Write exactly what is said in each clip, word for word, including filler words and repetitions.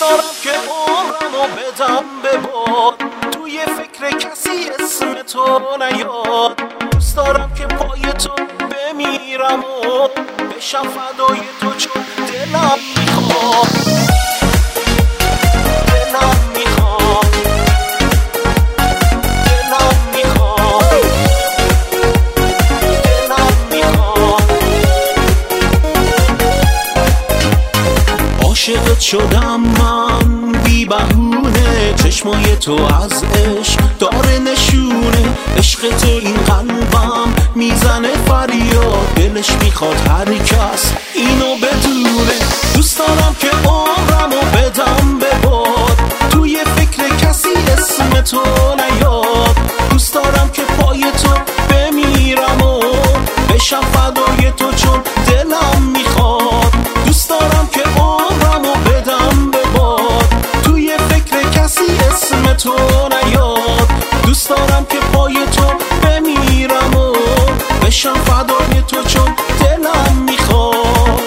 دارم که عمرمو بدم به باد، توی فکر کسی اسم تو نیاد. دوست دارم که پای تو بمیرم و بشم فدای تو، چون دلم میخواد، دلم میخواد، دلم میخواد، دلم میخواد. عاشقت شدم من بی بهونه، چشمای تو از عشق داره نشونه. عشق تو این قلبم میزنه فریاد، دلش میخواد هر کس اینو بدونه. دوست دارم که عمرمو بدم به باد، توی فکر کسی اسم تو نیاد. دوست دارم که پای تو بمیرم و بشم فدای تو، چون دلم میخواد. دوست دارم که عمرمو بدم به باد، توی فکر کسی اسم تو نیاد. دوست دارم که پای تو بمیرم و بشم فدای تو، چون دلم میخواد.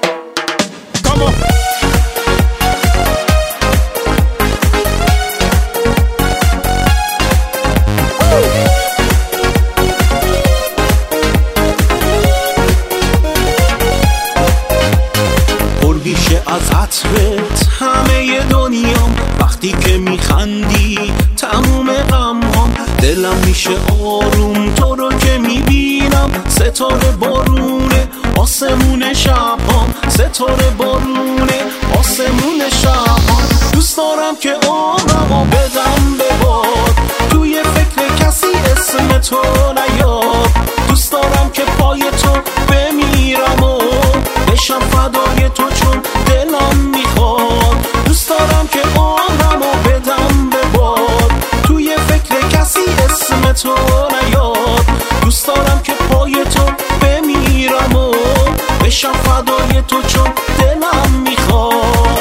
پرگیشه از عطرت همه دنیام، وقتی که میخندی تموم غمام. دلم میشه آروم تو رو که میبینم، ستاره بارونه آسمون شبام، ستاره بارونه آسمون شبام. دوست دارم که عمرمو بدم به باد، توی فکر کسی اسم تو نیاد. دوست دارم که پای تو بمیرم و بشم فدای تو، چون دلم میخواد. دوست دارم که عمرمو بدم به باد، توی فکر کسی اسم تو نیاد. دوست دارم که پای تو بمیرم و بشم فدای تو، چون دلم میخواد.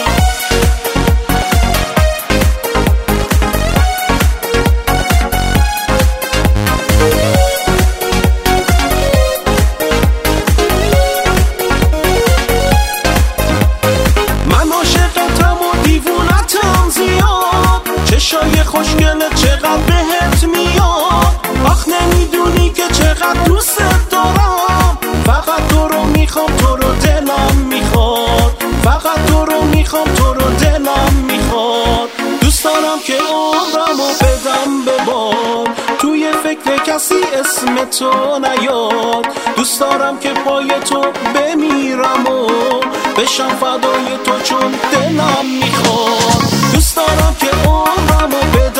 من عاشقتم و دیوونتم زیاد، چشای خوشگلت چقدر بهت میاد. آخ نمیدونی که چقدر دوستت دارم، فقط تو رو میخوام، تو رو دلم میخواد. فقط تو رو میخوام، تو رو دلم میخواد. دوست دارم که عمرمو بدم به باد، توی فکر کسی اسم تو نیاد. دوست دارم که پای تو بمیرم و بشم فدای تو، چون دلم میخواد. دوست دارم که عمرمو بدم